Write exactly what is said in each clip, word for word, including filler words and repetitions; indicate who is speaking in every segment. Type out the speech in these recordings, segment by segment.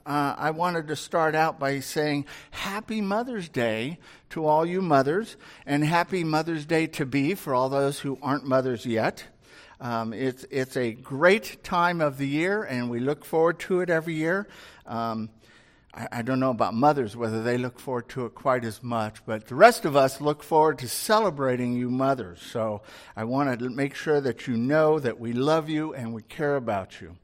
Speaker 1: uh, I wanted to start out by saying Happy Mother's Day to all you mothers, and Happy Mother's Day to be for all those who aren't mothers yet. Um, it's it's a great time of the year, and we look forward to it every year. Um, I, I don't know about mothers, whether they look forward to it quite as much, but the rest of us look forward to celebrating you mothers. So I wanted to make sure that you know that we love you and we care about you.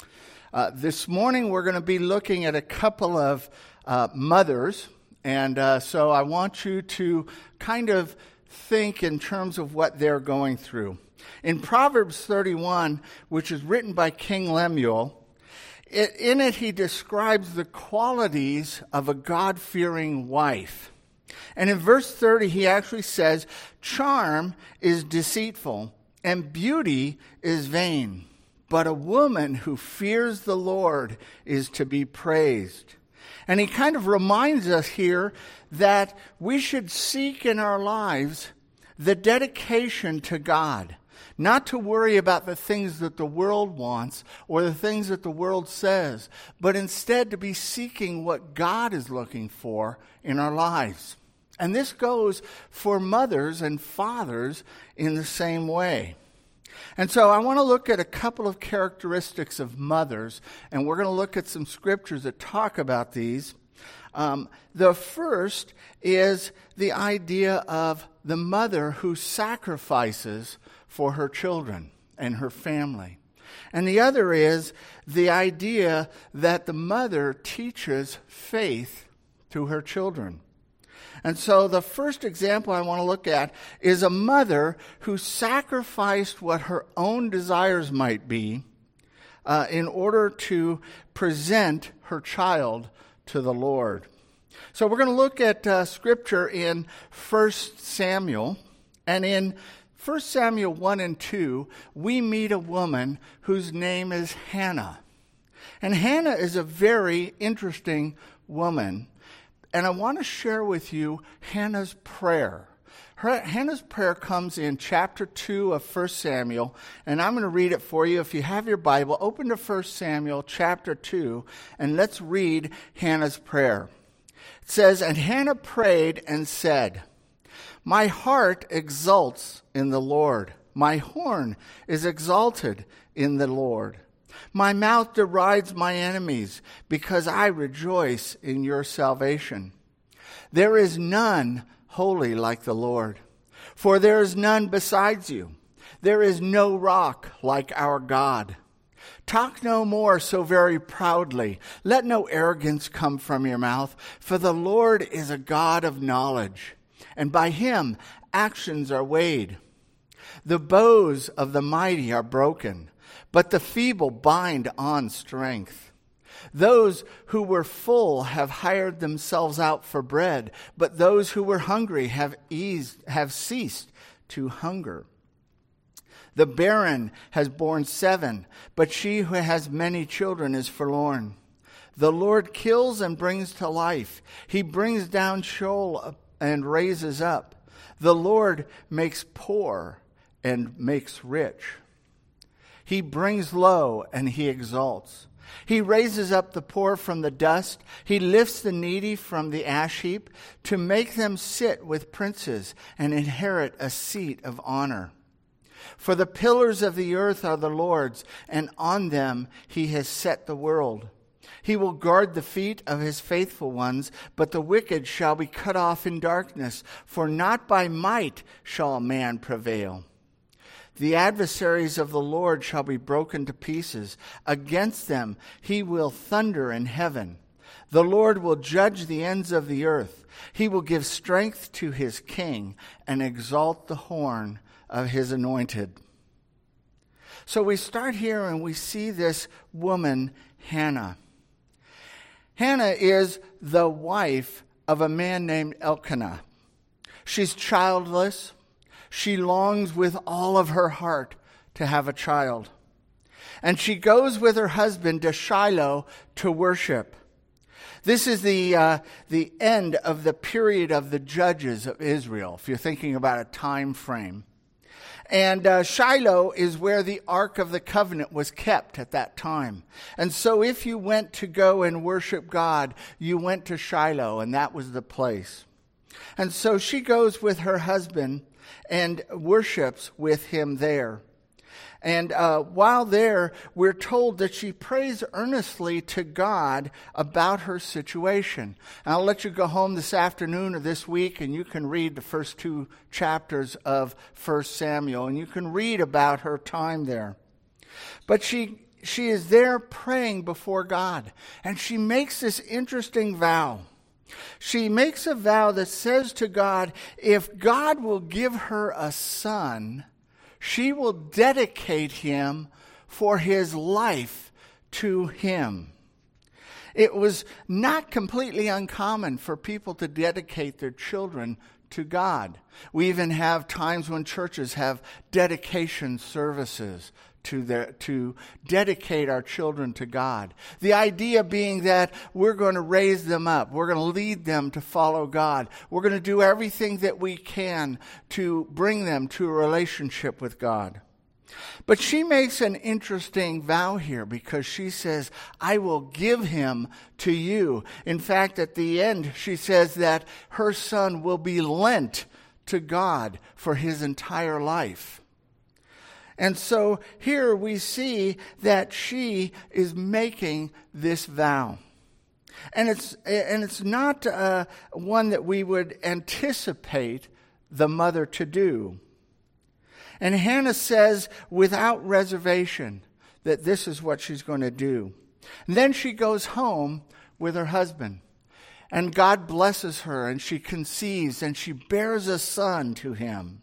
Speaker 1: Uh, this morning we're going to be looking at a couple of uh, mothers, and uh, so I want you to kind of think in terms of what they're going through. In Proverbs thirty-one, which is written by King Lemuel, it, in it he describes the qualities of a God-fearing wife. And in verse thirty he actually says, "Charm is deceitful, and beauty is vain. But a woman who fears the Lord is to be praised." And he kind of reminds us here that we should seek in our lives the dedication to God. Not to worry about the things that the world wants or the things that the world says, but instead to be seeking what God is looking for in our lives. And this goes for mothers and fathers in the same way. And so I want to look at a couple of characteristics of mothers, and we're going to look at some scriptures that talk about these. Um, the first is the idea of the mother who sacrifices for her children and her family. And the other is the idea that the mother teaches faith to her children. And so the first example I want to look at is a mother who sacrificed what her own desires might be uh, in order to present her child to the Lord. So we're going to look at uh, scripture in First Samuel. And in First Samuel one and two, we meet a woman whose name is Hannah. And Hannah is a very interesting woman. And I want to share with you Hannah's prayer. Her, Hannah's prayer comes in chapter two of First Samuel, and I'm going to read it for you. If you have your Bible, open to First Samuel chapter two, and let's read Hannah's prayer. It says, "And Hannah prayed and said, 'My heart exults in the Lord. My horn is exalted in the Lord. My mouth derides my enemies, because I rejoice in your salvation. There is none holy like the Lord, for there is none besides you. There is no rock like our God. Talk no more so very proudly. Let no arrogance come from your mouth, for the Lord is a God of knowledge, and by him actions are weighed. The bows of the mighty are broken, but the feeble bind on strength. Those who were full have hired themselves out for bread, but those who were hungry have eased, have ceased to hunger. The barren has borne seven, but she who has many children is forlorn. The Lord kills and brings to life. He brings down Sheol and raises up. The Lord makes poor and makes rich. He brings low and he exalts. He raises up the poor from the dust. He lifts the needy from the ash heap to make them sit with princes and inherit a seat of honor. For the pillars of the earth are the Lord's, and on them he has set the world. He will guard the feet of his faithful ones, but the wicked shall be cut off in darkness, for not by might shall a man prevail. The adversaries of the Lord shall be broken to pieces. Against them he will thunder in heaven. The Lord will judge the ends of the earth. He will give strength to his king and exalt the horn of his anointed. So we start here and we see this woman, Hannah. Hannah is the wife of a man named Elkanah. She's childless. She longs with all of her heart to have a child. And she goes with her husband to Shiloh to worship. This is the uh, the end of the period of the judges of Israel, if you're thinking about a time frame. And uh, Shiloh is where the Ark of the Covenant was kept at that time. And so if you went to go and worship God, you went to Shiloh, and that was the place. And so she goes with her husband and worships with him there. And uh, while there, we're told that she prays earnestly to God about her situation. And I'll let you go home this afternoon or this week, and you can read the first two chapters of First Samuel, and you can read about her time there. But she she is there praying before God, and she makes this interesting vow. She makes a vow that says to God, if God will give her a son, she will dedicate him for his life to him. It was not completely uncommon for people to dedicate their children to God. We even have times when churches have dedication services to their, to dedicate our children to God. The idea being that we're going to raise them up. We're going to lead them to follow God. We're going to do everything that we can to bring them to a relationship with God. But she makes an interesting vow here because she says, I will give him to you. In fact, at the end, she says that her son will be lent to God for his entire life. And so here we see that she is making this vow. And it's and it's not uh, one that we would anticipate the mother to do. And Hannah says without reservation that this is what she's going to do. And then she goes home with her husband. And God blesses her, and she conceives, and she bears a son to him.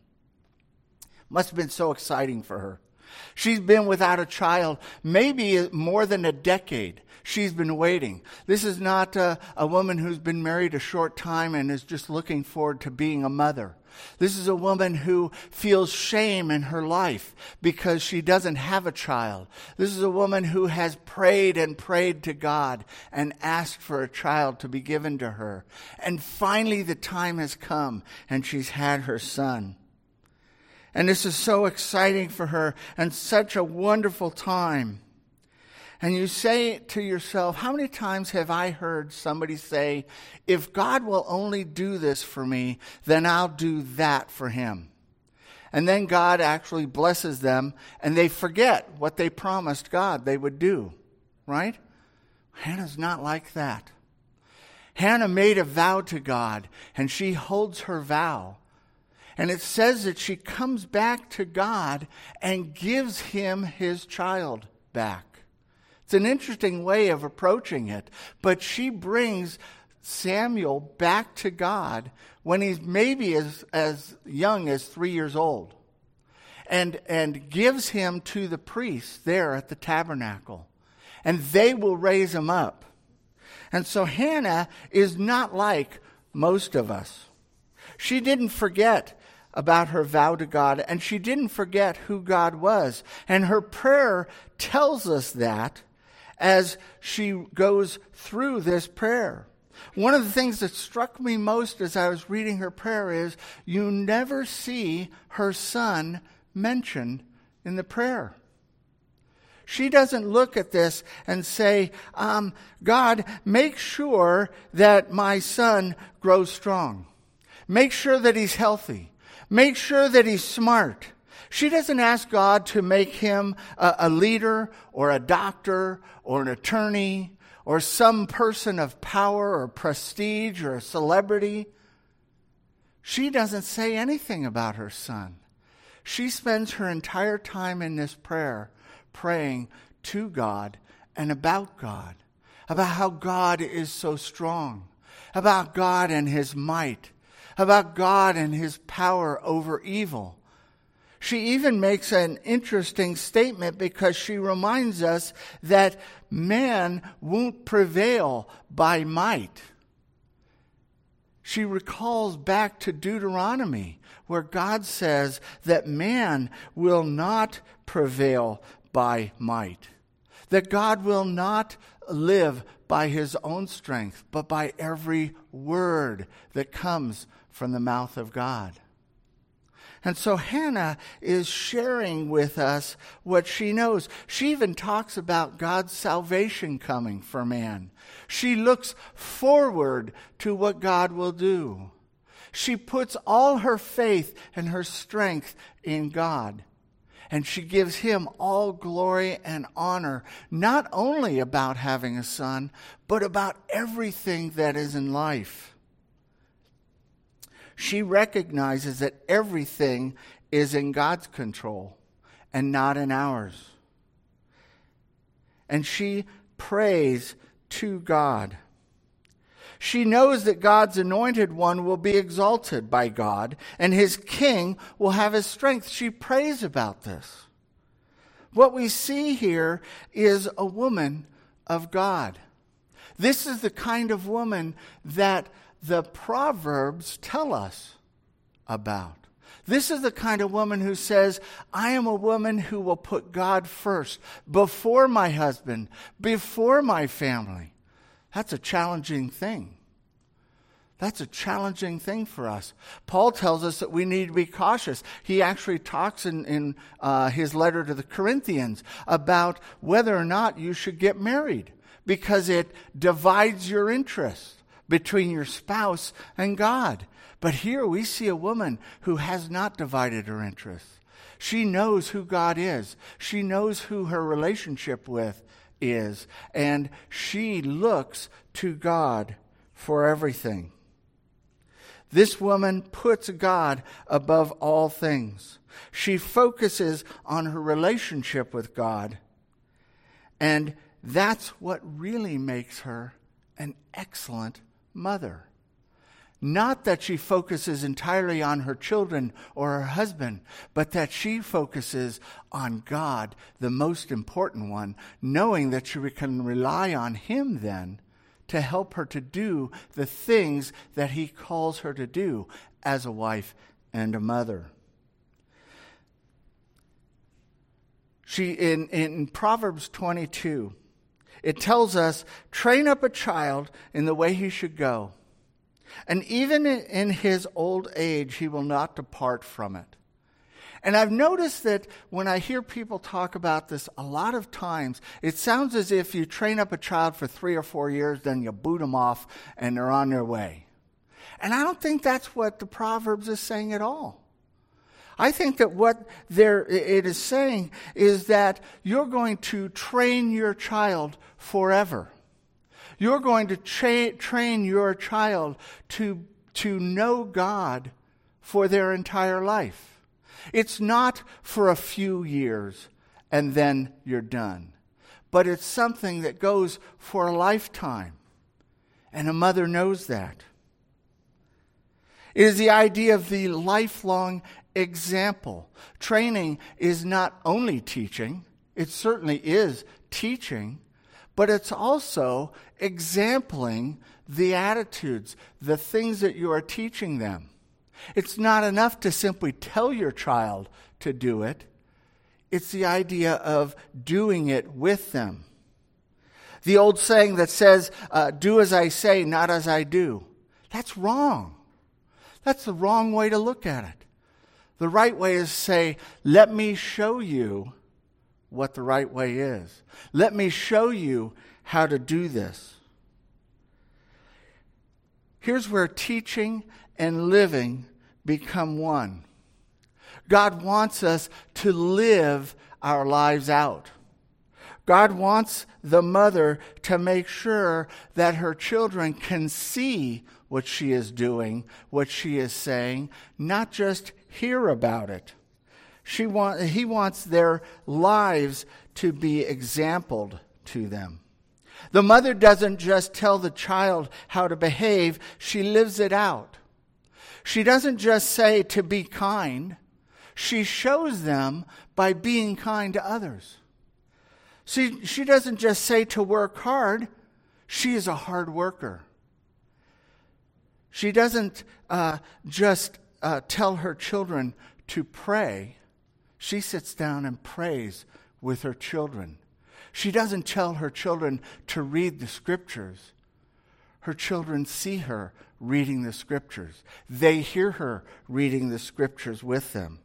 Speaker 1: Must have been so exciting for her. She's been without a child maybe more than a decade. She's been waiting. This is not a, a woman who's been married a short time and is just looking forward to being a mother. This is a woman who feels shame in her life because she doesn't have a child. This is a woman who has prayed and prayed to God and asked for a child to be given to her. And finally the time has come and she's had her son. And this is so exciting for her and such a wonderful time. And you say to yourself, how many times have I heard somebody say, if God will only do this for me, then I'll do that for him. And then God actually blesses them and they forget what they promised God they would do. Right? Hannah's not like that. Hannah made a vow to God and she holds her vow. And it says that she comes back to God and gives him his child back. It's an interesting way of approaching it. But she brings Samuel back to God when he's maybe as, as young as three years old. And, and gives him to the priests there at the tabernacle. And they will raise him up. And so Hannah is not like most of us. She didn't forget about her vow to God, and she didn't forget who God was. And her prayer tells us that as she goes through this prayer. One of the things that struck me most as I was reading her prayer is you never see her son mentioned in the prayer. She doesn't look at this and say, um, God, make sure that my son grows strong. Make sure that he's healthy. Make sure that he's smart. She doesn't ask God to make him a, a leader or a doctor or an attorney or some person of power or prestige or a celebrity. She doesn't say anything about her son. She spends her entire time in this prayer praying to God and about God, about how God is so strong, about God and his might, about God and his power over evil. She even makes an interesting statement because she reminds us that man won't prevail by might. She recalls back to Deuteronomy where God says that man will not prevail by might. That God will not live by his own strength, but by every word that comes from the mouth of God. And so Hannah is sharing with us what she knows. She even talks about God's salvation coming for man. She looks forward to what God will do. She puts all her faith and her strength in God. And she gives him all glory and honor, not only about having a son, but about everything that is in life. She recognizes that everything is in God's control and not in ours. And she prays to God. She knows that God's anointed one will be exalted by God, and his king will have his strength. She prays about this. What we see here is a woman of God. This is the kind of woman that the Proverbs tell us about. This is the kind of woman who says, I am a woman who will put God first, before my husband, before my family. That's a challenging thing. That's a challenging thing for us. Paul tells us that we need to be cautious. He actually talks in, in uh, his letter to the Corinthians about whether or not you should get married, because it divides your interest between your spouse and God. But here we see a woman who has not divided her interests. She knows who God is. She knows who her relationship with is. And she looks to God for everything. This woman puts God above all things. She focuses on her relationship with God. And that's what really makes her an excellent mother. Not that she focuses entirely on her children or her husband, but that she focuses on God, the most important one, knowing that she can rely on him then to help her to do the things that he calls her to do as a wife and a mother. She in, in Proverbs twenty-two, it tells us, train up a child in the way he should go, and even in his old age he will not depart from it. And I've noticed that when I hear people talk about this, a lot of times it sounds as if you train up a child for three or four years, then you boot them off and they're on their way. And I don't think that's what the Proverbs is saying at all. I think that what there it is saying is that you're going to train your child forever. You're going to tra- train your child to, to know God for their entire life. It's not for a few years and then you're done. But it's something that goes for a lifetime. And a mother knows that. It is the idea of the lifelong example. Training is not only teaching. It certainly is teaching. But it's also exempling the attitudes, the things that you are teaching them. It's not enough to simply tell your child to do it. It's the idea of doing it with them. The old saying that says, uh, do as I say, not as I do. That's wrong. That's the wrong way to look at it. The right way is to say, let me show you what the right way is. Let me show you how to do this. Here's where teaching and living become one. God wants us to live our lives out. God wants the mother to make sure that her children can see what she is doing, what she is saying, not just hear about it. She want, he wants their lives to be exampled to them. The mother doesn't just tell the child how to behave, she lives it out. She doesn't just say to be kind. She shows them by being kind to others. See, she doesn't just say to work hard. She is a hard worker. She doesn't uh, just uh, tell her children to pray. She sits down and prays with her children. She doesn't tell her children to read the scriptures. her children see her reading the Scriptures. They hear her reading the Scriptures with them.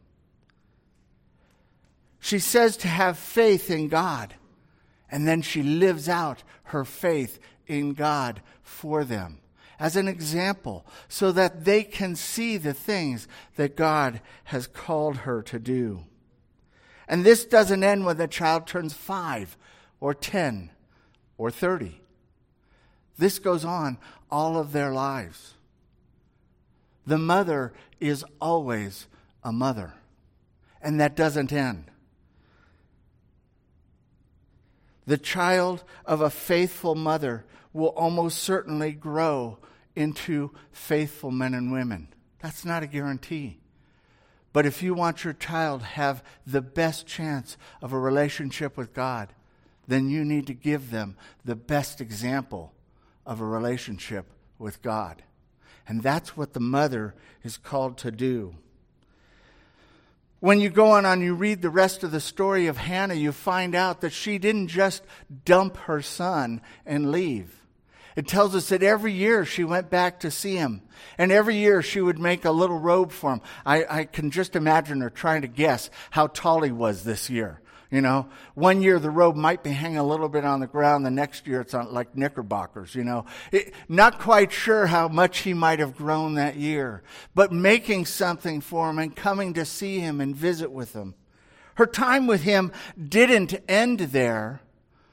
Speaker 1: She says to have faith in God, and then she lives out her faith in God for them as an example, so that they can see the things that God has called her to do. And this doesn't end when the child turns five or ten or thirty. This goes on all of their lives. The mother is always a mother, and that doesn't end. The child of a faithful mother will almost certainly grow into faithful men and women. That's not a guarantee. But if you want your child to have the best chance of a relationship with God, then you need to give them the best example of a relationship with God. And that's what the mother is called to do. When you go on and you read the rest of the story of Hannah, you find out that she didn't just dump her son and leave. It tells us that every year she went back to see him. And every year she would make a little robe for him. I, I can just imagine her trying to guess how tall he was this year. You know, one year the robe might be hanging a little bit on the ground. The next year it's on like knickerbockers, you know. It, not quite sure how much he might have grown that year. But making something for him and coming to see him and visit with him. Her time with him didn't end there.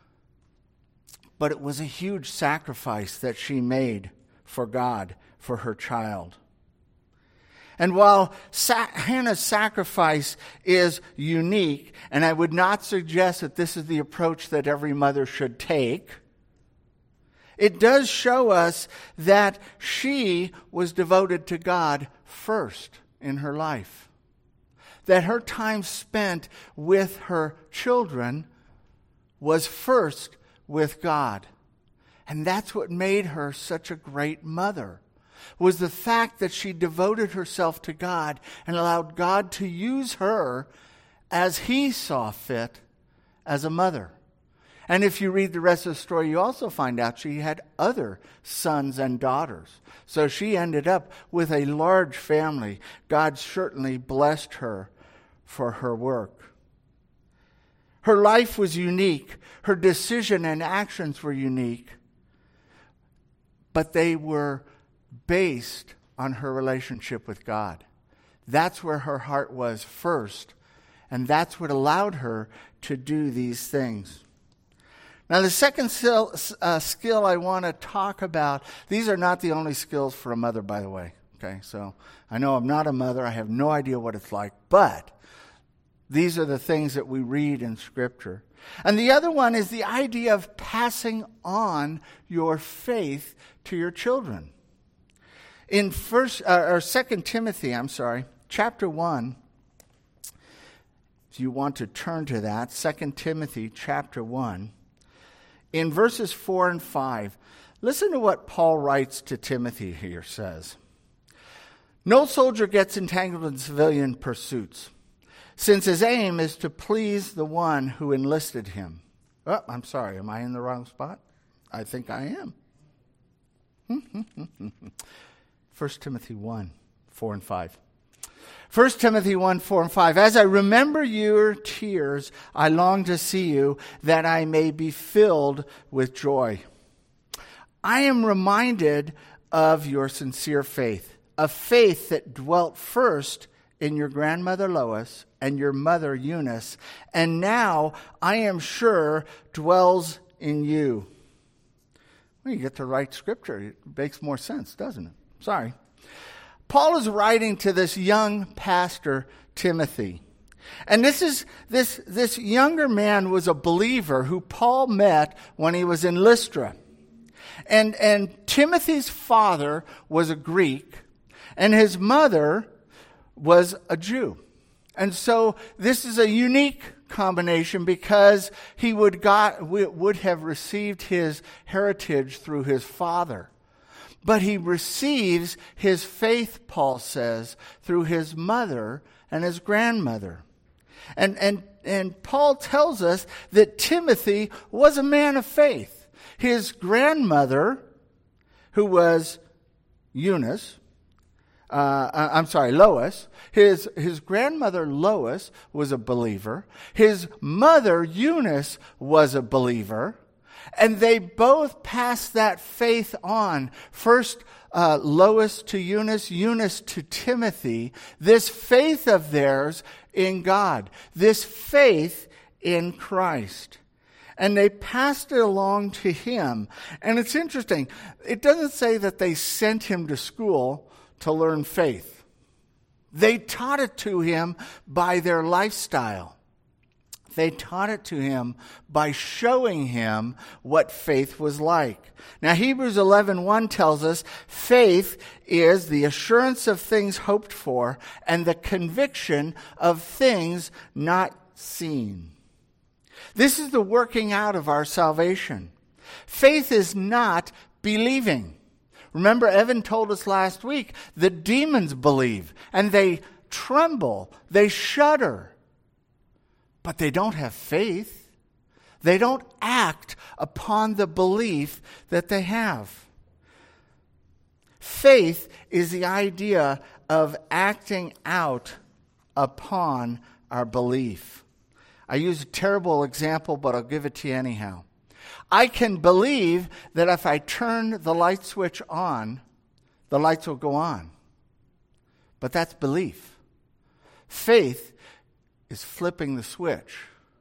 Speaker 1: But it was a huge sacrifice that she made for God, for her child. And while Sa- Hannah's sacrifice is unique, and I would not suggest that this is the approach that every mother should take, it does show us that she was devoted to God first in her life. That her time spent with her children was first with God. And that's what made her such a great mother, was the fact that she devoted herself to God and allowed God to use her as He saw fit as a mother. And if you read the rest of the story, you also find out she had other sons and daughters. So she ended up with a large family. God certainly blessed her for her work. Her life was unique. Her decision and actions were unique. But they were based on her relationship with God. That's where her heart was first. And that's what allowed her to do these things. Now, the second skill, uh, skill I want to talk about, these are not the only skills for a mother, by the way. Okay, so I know I'm not a mother. I have no idea what it's like. But these are the things that we read in Scripture. And the other one is the idea of passing on your faith to your children. In first uh, or Second Timothy, I'm sorry, chapter one. If you want to turn to that, Second Timothy chapter one, in verses four and five, listen to what Paul writes to Timothy here. Says, "No soldier gets entangled in civilian pursuits, since his aim is to please the one who enlisted him." Oh, I'm sorry, am I in the wrong spot? I think I am. First Timothy one, four and five. First Timothy one, four and five. "As I remember your tears, I long to see you, that I may be filled with joy. I am reminded of your sincere faith, a faith that dwelt first in your grandmother Lois and your mother Eunice, and now I am sure dwells in you." Well, you get the right scripture. It makes more sense, doesn't it? Sorry. Paul is writing to this young pastor, Timothy. And this is this, this younger man was a believer who Paul met when he was in Lystra. And, and Timothy's father was a Greek, and his mother was a Jew. And so this is a unique combination because he would got would have received his heritage through his father. But he receives his faith, Paul says, through his mother and his grandmother. And, and, and Paul tells us that Timothy was a man of faith. His grandmother, who was Eunice, uh, I'm sorry, Lois. His, his grandmother Lois was a believer. His mother Eunice was a believer. And they both passed that faith on. First, uh, Lois to Eunice, Eunice to Timothy. This faith of theirs in God. This faith in Christ. And they passed it along to him. And it's interesting. It doesn't say that they sent him to school to learn faith. They taught it to him by their lifestyle. They taught it to him by showing him what faith was like. Now, Hebrews eleven one tells us faith is the assurance of things hoped for and the conviction of things not seen. This is the working out of our salvation. Faith is not believing. Remember, Evan told us last week, the demons believe and they tremble, they shudder. But they don't have faith. They don't act upon the belief that they have. Faith is the idea of acting out upon our belief. I use a terrible example, but I'll give it to you anyhow. I can believe that if I turn the light switch on, the lights will go on. But that's belief. Faith is flipping the switch.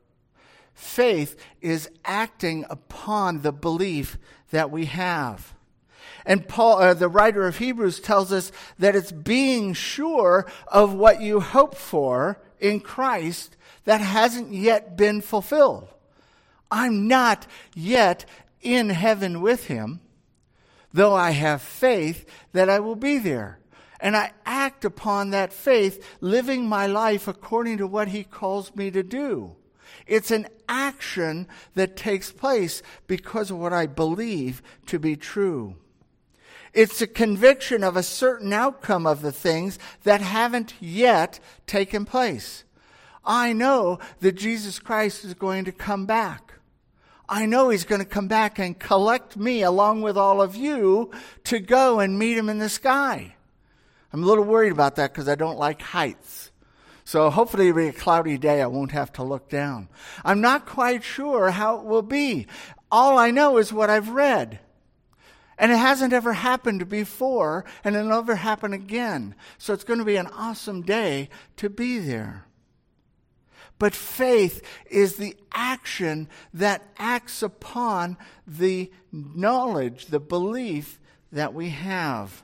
Speaker 1: Faith is acting upon the belief that we have. And Paul, uh, the writer of Hebrews, tells us that it's being sure of what you hope for in Christ that hasn't yet been fulfilled. I'm not yet in heaven with him, though I have faith that I will be there. And I act upon that faith, living my life according to what he calls me to do. It's an action that takes place because of what I believe to be true. It's a conviction of a certain outcome of the things that haven't yet taken place. I know that Jesus Christ is going to come back. I know he's going to come back and collect me along with all of you to go and meet him in the sky. I'm a little worried about that because I don't like heights. So hopefully it'll be a cloudy day. I won't have to look down. I'm not quite sure how it will be. All I know is what I've read. And it hasn't ever happened before, and it'll never happen again. So it's going to be an awesome day to be there. But faith is the action that acts upon the knowledge, the belief that we have.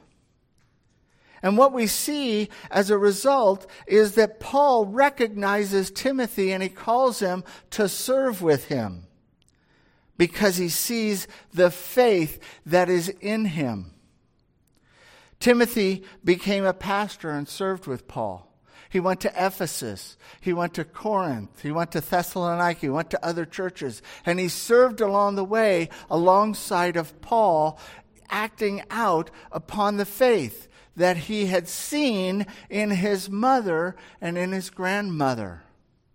Speaker 1: And what we see as a result is that Paul recognizes Timothy and he calls him to serve with him because he sees the faith that is in him. Timothy became a pastor and served with Paul. He went to Ephesus. He went to Corinth. He went to Thessalonica. He went to other churches. And he served along the way alongside of Paul, acting out upon the faith that he had seen in his mother and in his grandmother.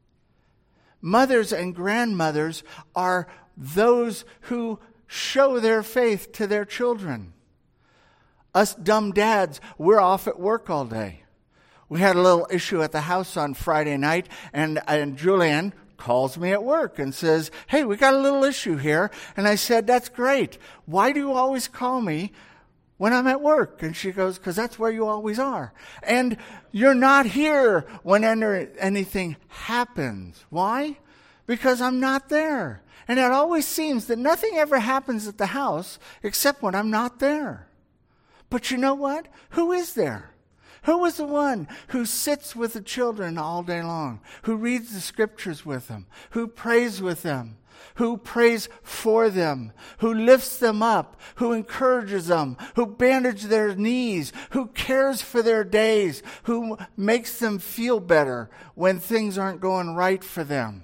Speaker 1: Mothers and grandmothers are those who show their faith to their children. Us dumb dads, we're off at work all day. We had a little issue at the house on Friday night, and, and Julianne calls me at work and says, hey, we got a little issue here. And I said, that's great. Why do you always call me when I'm at work? And she goes, because that's where you always are. And you're not here when anything happens. Why? Because I'm not there. And it always seems that nothing ever happens at the house except when I'm not there. But you know what? Who is there? Who is the one who sits with the children all day long, who reads the scriptures with them, who prays with them, who prays for them, who lifts them up, who encourages them, who bandages their knees, who cares for their days, who makes them feel better when things aren't going right for them?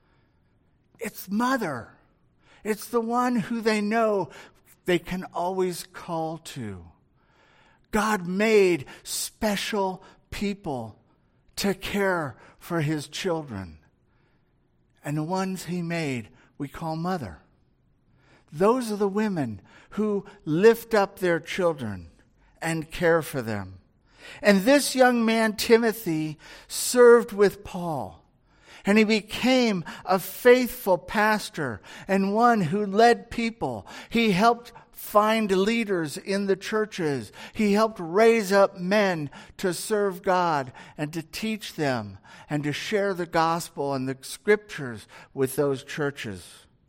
Speaker 1: It's mother. It's the one who they know they can always call to. God made special people to care for his children. And the ones he made, we call mother. Those are the women who lift up their children and care for them. And this young man, Timothy, served with Paul. And he became a faithful pastor and one who led people. He helped find leaders in the churches. He helped raise up men to serve God and to teach them and to share the gospel and the scriptures with those churches.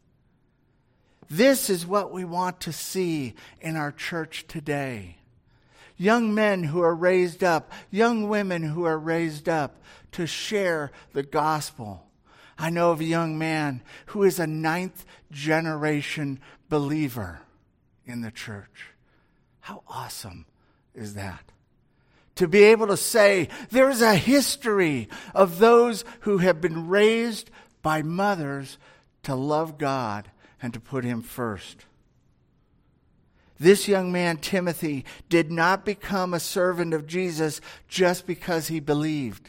Speaker 1: This is what we want to see in our church today. Young men who are raised up, young women who are raised up to share the gospel. I know of a young man who is a ninth generation believer in the church. How awesome is that? To be able to say there's a history of those who have been raised by mothers to love God and to put Him first. This young man, Timothy, did not become a servant of Jesus just because he believed.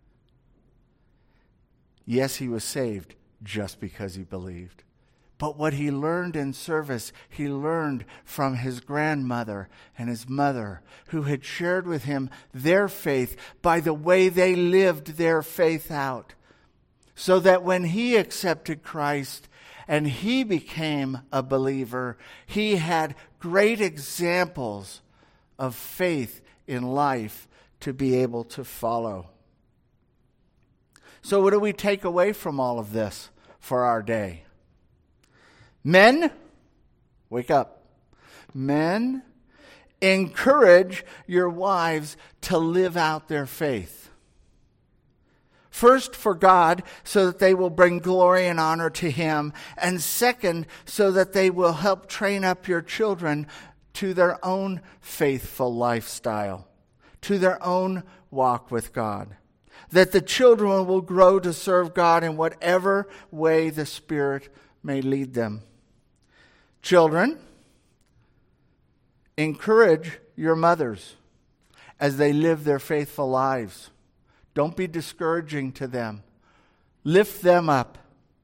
Speaker 1: Yes, he was saved just because he believed. But what he learned in service, he learned from his grandmother and his mother, who had shared with him their faith by the way they lived their faith out. So that when he accepted Christ and he became a believer, he had great examples of faith in life to be able to follow. So what do we take away from all of this for our day? Men, wake up. Men, encourage your wives to live out their faith. First, for God, so that they will bring glory and honor to Him. And second, so that they will help train up your children to their own faithful lifestyle, to their own walk with God. That the children will grow to serve God in whatever way the Spirit may lead them. Children, encourage your mothers as they live their faithful lives. Don't be discouraging to them. Lift them up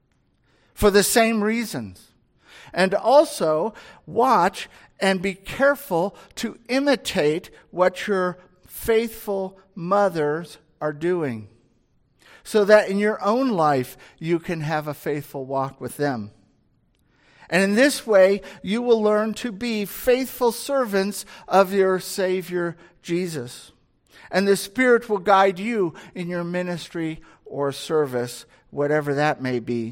Speaker 1: for the same reasons. And also watch and be careful to imitate what your faithful mothers are doing, so that in your own life you can have a faithful walk with them. And in this way, you will learn to be faithful servants of your Savior Jesus. And the Spirit will guide you in your ministry or service, whatever that may be.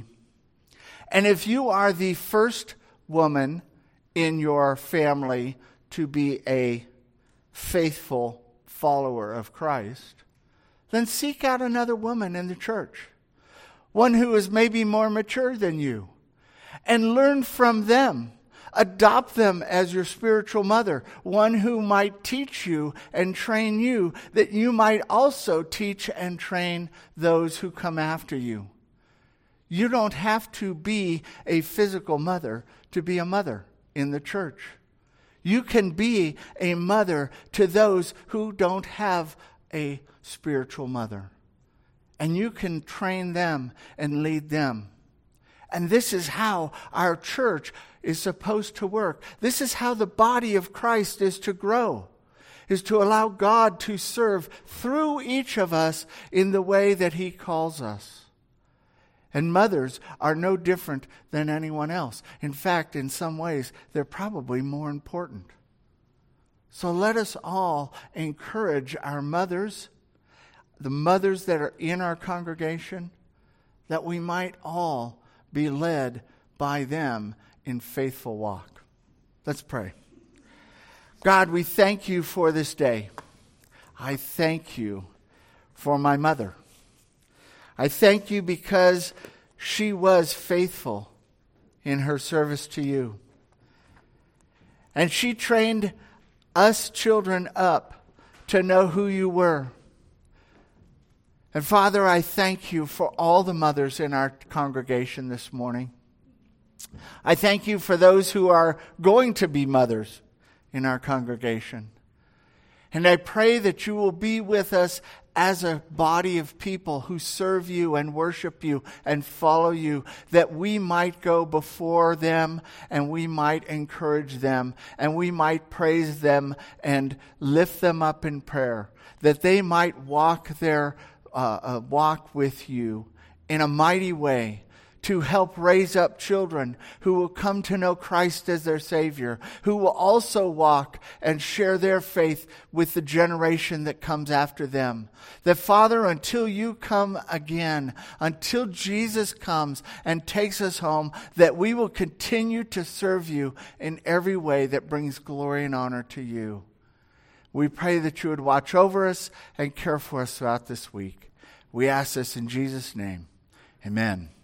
Speaker 1: And if you are the first woman in your family to be a faithful follower of Christ, then seek out another woman in the church, one who is maybe more mature than you, and learn from them. Adopt them as your spiritual mother, one who might teach you and train you, that you might also teach and train those who come after you. You don't have to be a physical mother to be a mother in the church. You can be a mother to those who don't have a spiritual mother. And you can train them and lead them. And this is how our church is supposed to work. This is how the body of Christ is to grow, is to allow God to serve through each of us in the way that He calls us. And mothers are no different than anyone else. In fact, in some ways, they're probably more important. So let us all encourage our mothers, the mothers that are in our congregation, that we might all be led by them in faithful walk. Let's pray. God, we thank you for this day. I thank you for my mother. I thank you because she was faithful in her service to you. And she trained us children up to know who you were. And Father, I thank you for all the mothers in our congregation this morning. I thank you for those who are going to be mothers in our congregation. And I pray that you will be with us as a body of people who serve you and worship you and follow you, that we might go before them and we might encourage them and we might praise them and lift them up in prayer, that they might walk their uh, uh, walk with you in a mighty way, to help raise up children who will come to know Christ as their Savior, who will also walk and share their faith with the generation that comes after them. That, Father, until you come again, until Jesus comes and takes us home, that we will continue to serve you in every way that brings glory and honor to you. We pray that you would watch over us and care for us throughout this week. We ask this in Jesus' name. Amen.